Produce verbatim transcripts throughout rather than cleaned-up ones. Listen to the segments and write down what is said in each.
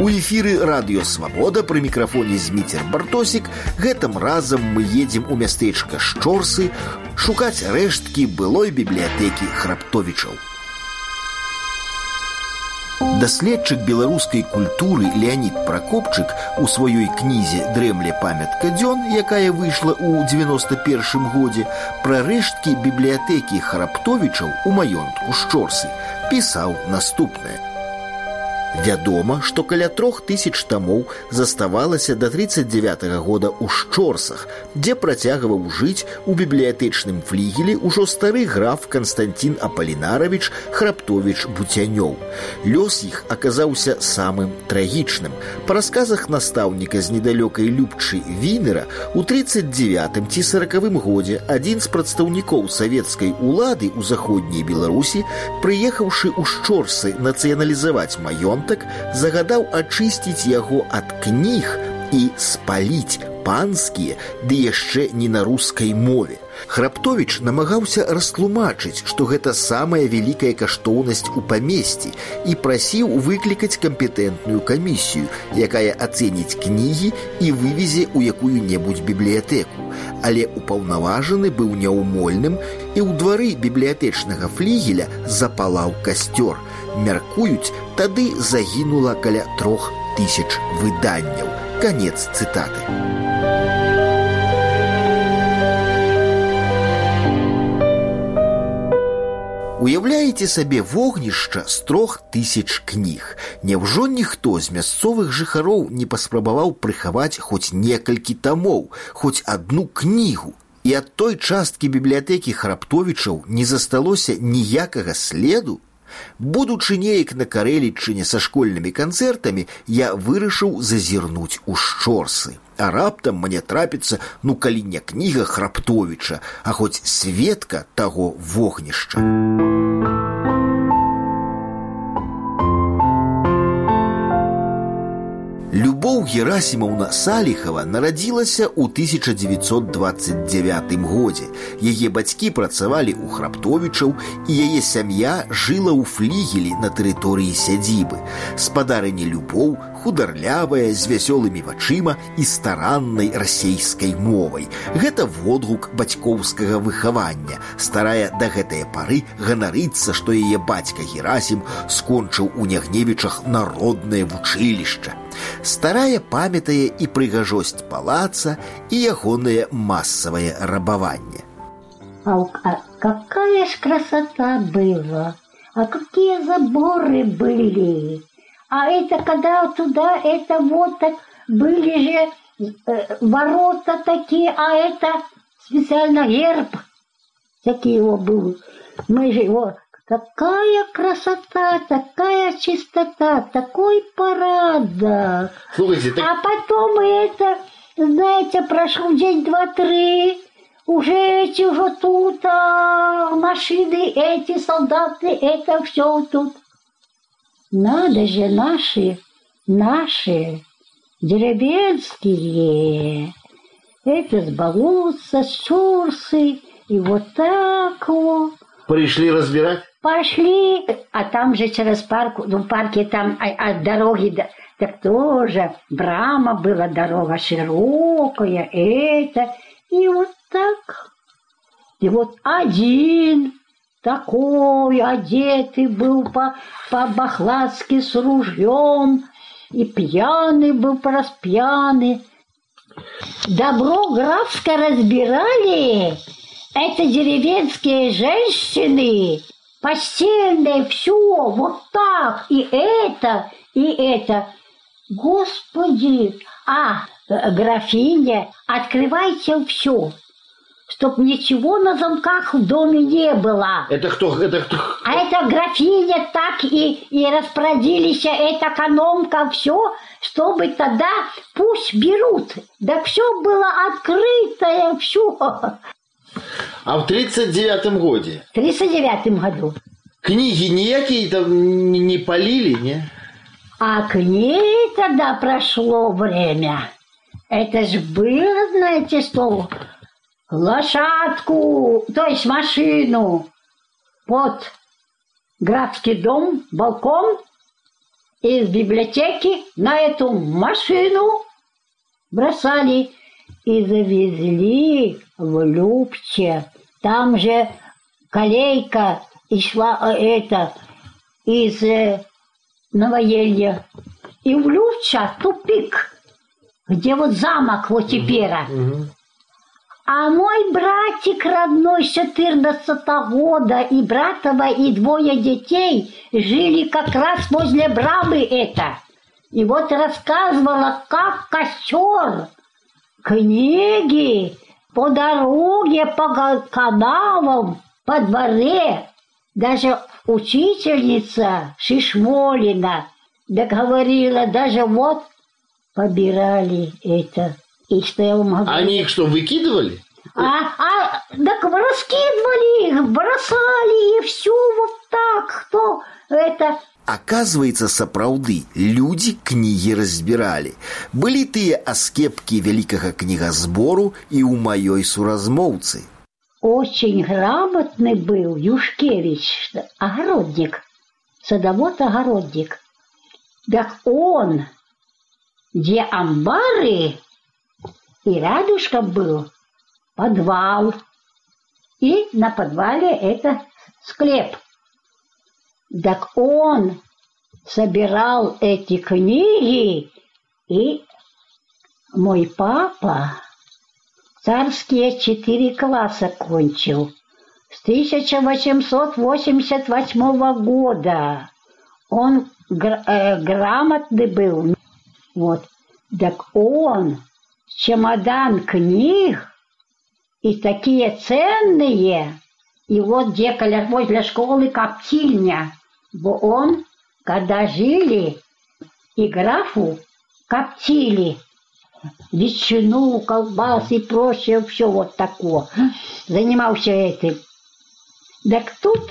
У эфіры радыё Свабода, пры мікрафоне Зміцер Бартосік. Гэтым разам мы едзем у мястэчка Шчорсы шукаць рэшткі былой бібліятэкі Храптовічаў. Даследчык беларускай культуры Леанід Пракопчык у сваёй кнізе «Дрэмле памятка дзён», якая выйшла ў дзевяноста першым годзе, пра рэшткі бібліятэкі Храптовічаў у маёнтку Шчорсы пісаў наступнае. Вядома, што каля трох тысяч тамоў заставалася да трыццаць дзявятага года ў Шчорсах, дзе працягваў жыць у бібліятэчным флігелі ўжо стары граф Канстантін Апалінаравіч Храптовіч-Буцянёў. Лёс іх аказаўся самым трагічным. Па расказах настаўніка з недалёкай Любчы Вінера, у трыццаць дзевятым ці саракавым годзе адзін з прадстаўнікоў савецкай улады ў заходняй Беларусі, прыехаўшы ў Шчорсы нацыяналізаваць маёнтак, загадаў ачысціць яго ад кніг і спаліць панскія, ды яшчэ не на рускай мове. Храптовіч намагаўся растлумачыць, што гэта самая вялікая каштоўнасць у памесці, і прасіў выклікаць кампетэнтную камісію, якая ацэніць кнігі і вывезе ў якую-небудзь бібліятэку. Але упаўнаважаны быў няўмольным, і ў двары бібліятэчнага флігеля запалаў касцёр. Мяркуюць, тады загінула каля трох тысяч выданняў. Канец цытаты. Уяўляеце сабе вогнішча з трох тысяч кніг. Няўжо ніхто з мясцовых жыхароў не паспрабаваў прыхаваць хоць некалькі тамоў, хоць адну кнігу? І ад той часткі бібліятэкі Храптовічаў не засталося ніякага следу? Будучы неяк на Карэлічыне са школьнымі канцэртамі, я вырашыў зазірнуць у Шчорсы. А раптам мне трапіцца, ну калі не кніга Храптовіча, а хоць сведка таго вогнішча. Любоў Герасімаўна Саліхава нарадзілася ў тысяча дзевяцьсот дваццаць дзявятым годзе. Яе бацькі працавалі ў Храптовічаў, і яе сям'я жыла ў флігелі на тэрыторыі сядзібы. Спадарыня Любоў хударлявая, з вясёлымі вачыма і стараннай расейскай мовай. Гэта водгук бацькоўскага выхавання. Старая да гэтае пары ганарыцца, што яе бацька Герасім скончыў у Нягневічах народнае вучылішча. Старая памятае і прыгажосць палаца, і ягонае массавае рабаванне. А, а какая ж красота была, а какие заборы были. А это когда туда, это вот так, были же э, ворота такие, а это специально герб. Такие его был. Мы же его... Такая красота, такая чистота, такой порядок. Слушайте, так... А потом это, знаете, прошел день, два, три, уже эти уже тут, а, машины, эти солдаты, это все тут. Надо же, наши, наши, деревенские, это с болотца, с Шчорсы, и вот так вот. Пришли разбирать? Пошли, а там же через парк, ну, в парке там от дороги, так тоже брама была, дорога широкая, это, и вот так. И вот один такой одетый был по, по-бахлацки с ружьем, и пьяный был по-распьяный. Добро графское разбирали, это деревенские женщины, постельное, все, вот так, и это, и это. Господи, а, графиня, открывайте все, чтоб ничего на замках в доме не было. Это кто? Это кто? А это графиня так и, и распорядились, это экономка, все, чтобы тогда пусть берут. Да все было открытое, все. А в тридцать девятом году? В тридцать девятом году. Книги никакие там не полили, не? А книги тогда прошло время. Это ж было, знаете что, лошадку, то есть машину под графский дом, балкон, из библиотеки на эту машину бросали и завезли в Любче. Там же колейка и шла это из э, Новоелья. И в Любча тупик, где вот замок вот теперь. Mm-hmm. А мой братик родной с четырнадцатого года и братова, и двое детей жили как раз возле брамы это. И вот рассказывала, как костер, книги, по дороге, по канавам, по дворе. Даже учительница Шишмолина договорила, даже вот побирали это. И что я вам говорю? Они их что, выкидывали? А, а, так раскидывали их, бросали, и все вот так, кто это... Оказывается, сапраўды, люди книги разбирали. Были тыя аскепки великого книгосбору и у моей суразмоўцы. Очень грамотный был Юшкевич, огородник, садовод-огородник. Так он, где амбары, и рядышком был подвал, и на подвале это склеп. Так он собирал эти книги, и мой папа царские четыре класса кончил с тысяча восемьсот восемьдесят восьмого года. Он гр- э, грамотный был. Вот. Так он чемодан книг и такие ценные. И вот где возле школы коптильня. Бо он, когда жили, и графу коптили ветчину, колбасы и прочее, все вот такое. Занимался этим. Так тут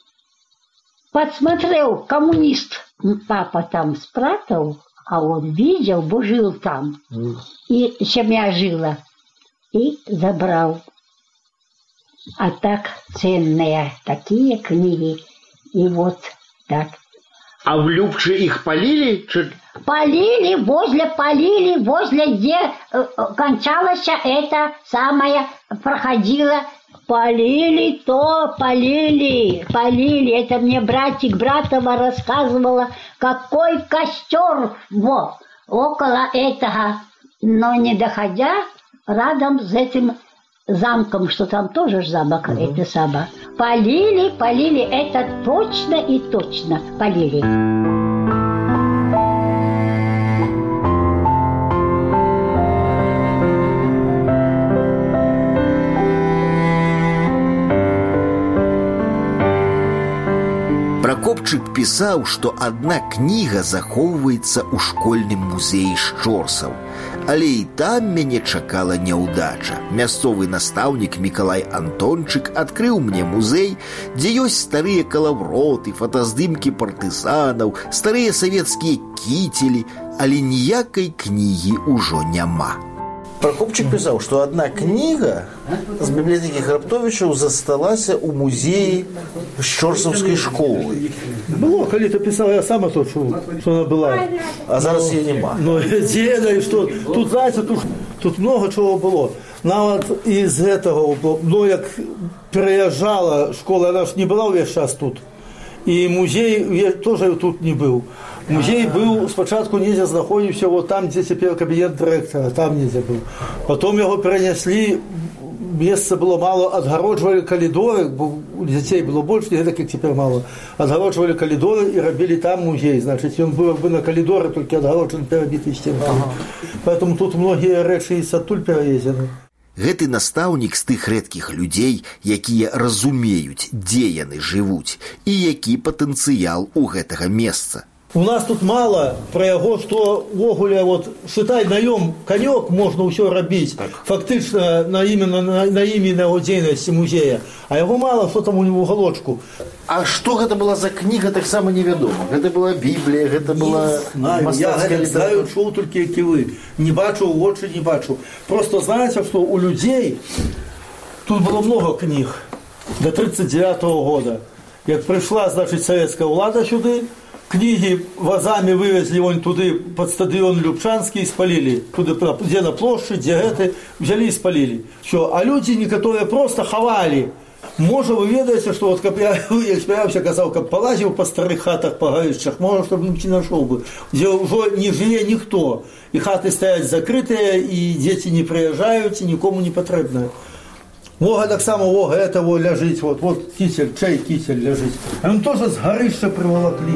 подсмотрел коммунист. Папа там спрятал, а он видел, бо жил там. И семья жила. И забрал. А так ценные такие книги. И вот так. А в Любче их полили? Полили, возле, полили, возле, где э, кончалась эта самая, проходила. Полили то, полили, полили. Это мне братик Братова рассказывала, какой костер во, около этого. Но не доходя, рядом с этим замком, что там тоже замок, угу. Это самое. Полили, полили, это точно и точно полили. Пракопчык пісаў, што адна кніга захоўваецца ў школьным музеі шчорсаў. Але і там мяне чакала няўдача. Мясцовы настаўнік Мікалай Антончык адкрыў мне музей, дзе ёсць старыя калавроты, фотаздымкі партызанаў, старыя савецкія кіцелі, але ніякай кнігі ўжо няма. Пракопчык пісаў, што адна кніга з бібліятэкі Храптовічаў засталася ў музеі шчорсаўскай школы. Было, калі ты пісаў, я сама то чуў, што она была. А зараз яе няма. Ну, дзе яна і што? Тут, знаете, тут, тут много чого было. Нават из этого, ну, як переязджала школа, она ж не была ўвесь час тут. І музей тоже тут не быў. Музей был спочатку недзе знаходзіўся вот там, где цяпер кабінет дырэктара, там недзе быў. Потом яго перенеслі, месца было мало, адгароджвалі калідоры, бо у дзяцей было больш, не так, як цяпер мало. Адгароджвалі калідоры і рабілі там музей. Значыць, ён быў бы на калідоры, толькі адгароджаны перабіты сценкамі. Ага. Поэтому тут многія рэчы і адтуль перавезены. Гэты настаўнік з тых рэдкіх людзей, якія разумеюць, дзе яны жывуць і які патэнцыял у гэтага месца. У нас тут мало про яго, што ввогуле вот считай наём канёк можна ўсё рабіць, так. Фактычна на именно на, на імя на яго дзейнасці музея, а яго мало, што там у него уголочку. А што гэта была за кніга, таксама невядома. Гэта была Біблія, гэта была мастацкая літаратура. Я чуў толькі які вы. Не бачу, вочы не бачу. Просто знаете, што у людзей тут было много кніг до тридцать девятого года. Як прыйшла, значыць, савецкая ўлада сюды, книги вазами вывезли вон туды под стадион Любчанский и спалили. Туды, где на площадь, где это, взяли и спалили. Все. А люди некоторые просто ховали. Може, ви ведаєте, що от, я, я вже казав, як полазив по старих хатах, по горищах, може, щоб не знайшов би, де вже не живе ніхто. І хати стоять закриті, і діти не приїжджають, і нікому не потрібно. Вога так само, вога, этого лежить, вот, вот кисель, чай кисель лежить. А він теж з горища приволокли.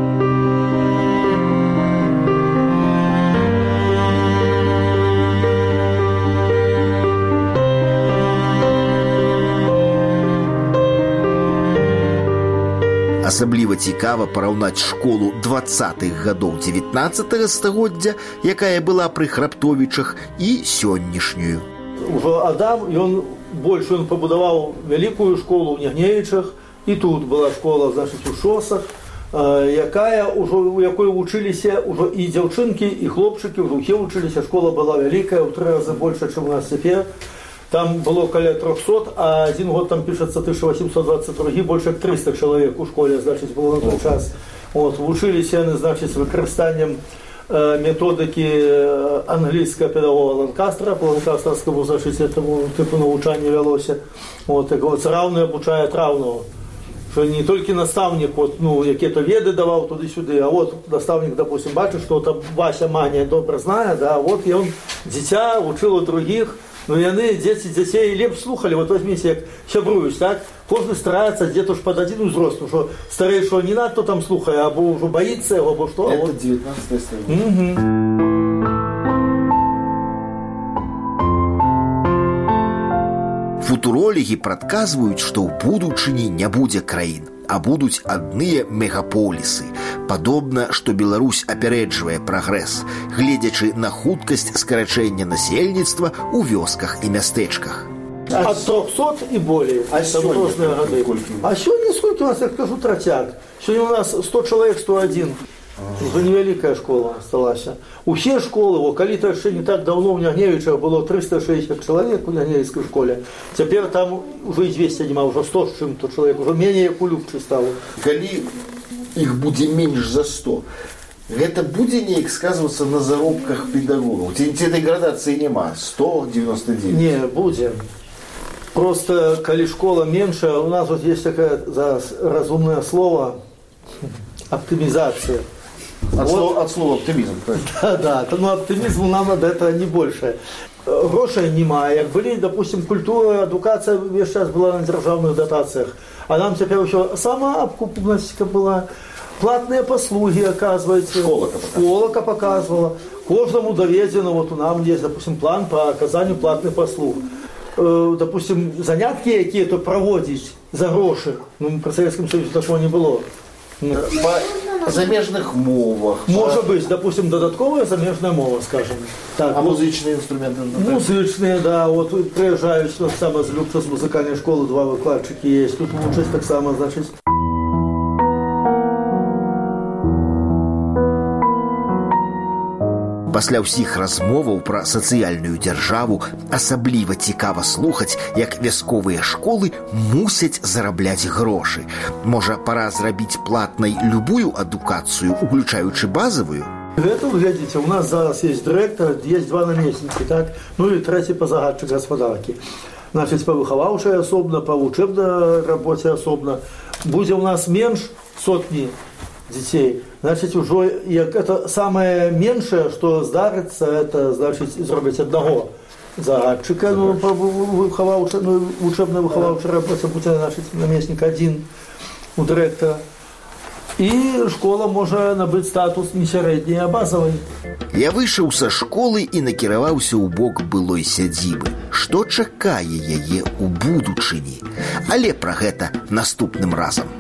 Асабліва цікава параўнаць школу двадцатых гадоў дзевятнаццатага стагоддзя, якая была пры Храптовічах, і сённяшнюю. Ужо Адам, ён больш ён пабудаваў вялікую школу ў Нягневічах, і тут была школа, значыць, у Шосах, якая ўжо, у якой вучыліся ўжо і дзяўчынкі, і хлопчыкі, ўжо ўсе вучыліся, школа была вялікая, ў тры разы больш, чым у нас цяпер. Там было каля трёхсот, а один год там пишется тысяча восемьсот двадцать два, больше триста человек у школе, значит, было на той час. Вот, вучились они, значит, с выкористанием э, методики английского педагога Ланкастера, по ланкастерскому, значит, этому типу навучания велося. Вот, так вот, равный обучает равного. Что не только наставник, вот, ну, какие-то веды давал туды-сюды, а вот наставник, допустим, бачит, что там Вася Маня добре знає, да, вот, и он дитя учил у других. Ну, яны, дзеці, дзяцей лепш слухали, вот возьмите, як сябруюсь, так? Кожны стараецца где-то ж под один узрост, что старейшего не надо, кто там слухае, або уже боится его, або что. Это вот. девятнадцатое столетие. Угу. Футурологи прадказваюць, што ў будучыні не будзе краін, а будуць адныя мегаполісы. Падобна, што Беларусь апярэджвае прагрэс, гледзячы на хуткасць скарачэння насельніцтва ў вёсках і мястэчках. От трёхсот и более. А сегодня сколько? А сегодня сколько у нас, я скажу, тротяг. Сегодня у нас сто человек, сто один. Уже невеликая школа осталась. Усе школы, вот, коли-то еще не так давно у Нягневичах было триста шестьдесят человек у Нягневицкой школе. Теперь там уже и двести нема, уже сто с чем-то человек, уже менее кулюбче стало. Коли их будет меньше за сто, это будет неяк сказываться на заробках педагогов? Этой градации нема, сто девяносто девять. Не, будет. Просто, коли школа меньше, у нас вот есть такое разумное слово оптимизация. От, вот. слова, от слова оптимизм, правильно? Да, да, но оптимизму нам надо это не больше. Грошей немає. Як були, допустим, культура, едукація весь час була на державних дотаціях. А нам теперь еще сама обкупность была, платные послуги, оказывается. Школа, Школа показывала. Каждому доведено, вот у нас есть, допустим, план по оказанию платных послуг. Допустим, занятки какие-то проводить за гроши. Ну, при Советском Союзе такого не было. По замежных мовах. Может быть, допустим, додатковая замежная мова, скажем. Так, а вот, музычные инструменты? Музычные, да. Вот приезжают, что самое с Любча, с музыкальной школы, два выкладчики есть. Тут участь так само, значит. Пасля ўсіх размоваў пра сацыяльную дзяржаву асабліва цікава слухаць, як вясковыя школы мусяць зарабляць грошы. Можа, пара зрабіць платнай любую адукацыю, уключаючы базавую? Это, глядите, у нас зараз есть директор, есть два наместники, так? Ну и третий по загадчик господарки. Значит, по выховавшей особно, по учебной работе особно. Будет у нас меньше сотни детей. Значит, уже это самое меньшее, что здарится, это, значит, зробить одного загадчика, ну, по выховавшей, ну, учебной выховавшей работе будет, значит, наместник один у директора. І школа може набыць статус не сярэдняй, а базавай. Я выйшаў са школы і накіраваўся ў бок былой сядзібы. Што чакае яе ў будучыні? Але пра гэта наступным разам.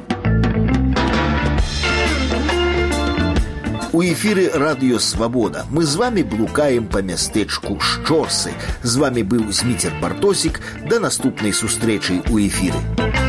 У эфіры радыё «Свабода» мы з вами блукаем па мястэчку Шчорсы. З вами быў Зміцер Бартосік. Да наступнай сустрэчы ў эфіры.